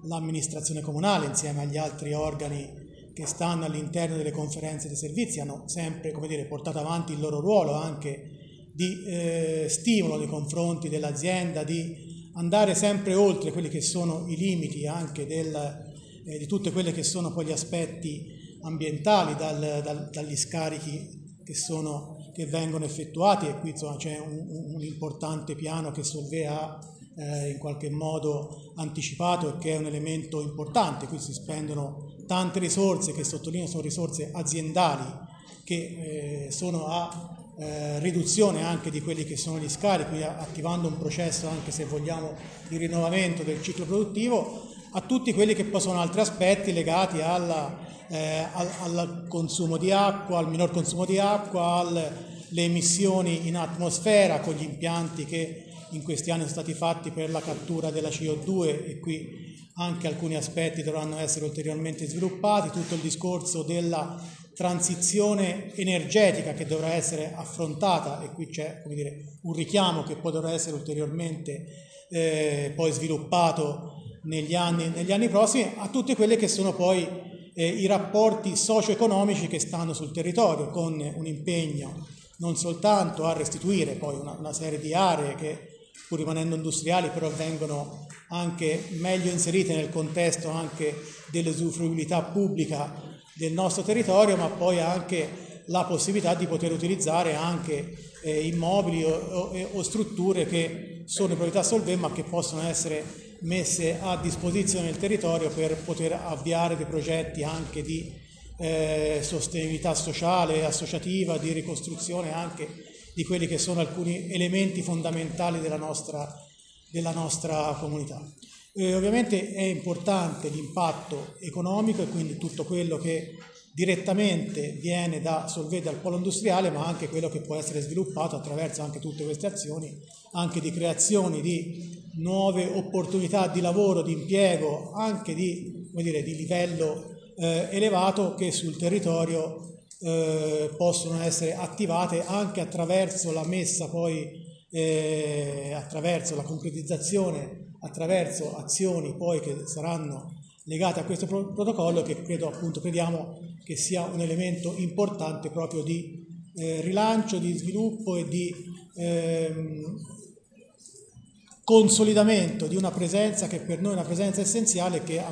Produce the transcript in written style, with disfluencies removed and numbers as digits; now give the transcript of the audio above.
l'amministrazione comunale insieme agli altri organi che stanno all'interno delle conferenze dei servizi hanno sempre, come dire, portato avanti il loro ruolo anche di stimolo nei confronti dell'azienda, di andare sempre oltre quelli che sono i limiti anche di tutte quelle che sono poi gli aspetti ambientali, dagli scarichi che vengono effettuati, e qui insomma c'è un importante piano che Solvay ha in qualche modo anticipato e che è un elemento importante. Qui si spendono tante risorse che sottolineo sono risorse aziendali che sono a riduzione anche di quelli che sono gli scarichi, attivando un processo anche se vogliamo di rinnovamento del ciclo produttivo, a tutti quelli che poi sono altri aspetti legati al consumo di acqua, al minor consumo di acqua, alle emissioni in atmosfera con gli impianti che in questi anni sono stati fatti per la cattura della CO2, e qui anche alcuni aspetti dovranno essere ulteriormente sviluppati, tutto il discorso della transizione energetica che dovrà essere affrontata, e qui c'è, come dire, un richiamo che poi dovrà essere ulteriormente poi sviluppato negli anni prossimi, a tutti quelli che sono poi i rapporti socio-economici che stanno sul territorio, con un impegno non soltanto a restituire poi una serie di aree che, pur rimanendo industriali, però vengono anche meglio inserite nel contesto anche dell'usufruibilità pubblica del nostro territorio, ma poi anche la possibilità di poter utilizzare anche immobili o strutture che sono di proprietà Solvay ma che possono essere messe a disposizione del territorio per poter avviare dei progetti anche di sostenibilità sociale, associativa, di ricostruzione anche di quelli che sono alcuni elementi fondamentali della nostra comunità. Ovviamente è importante l'impatto economico e quindi tutto quello che direttamente viene da Solvay, dal polo industriale, ma anche quello che può essere sviluppato attraverso anche tutte queste azioni, anche di creazione di nuove opportunità di lavoro, di impiego, anche di livello elevato, che sul territorio possono essere attivate anche attraverso la messa poi, attraverso la concretizzazione, attraverso azioni poi che saranno legate a questo protocollo, che crediamo che sia un elemento importante proprio di rilancio, di sviluppo e di consolidamento di una presenza che per noi è una presenza essenziale, che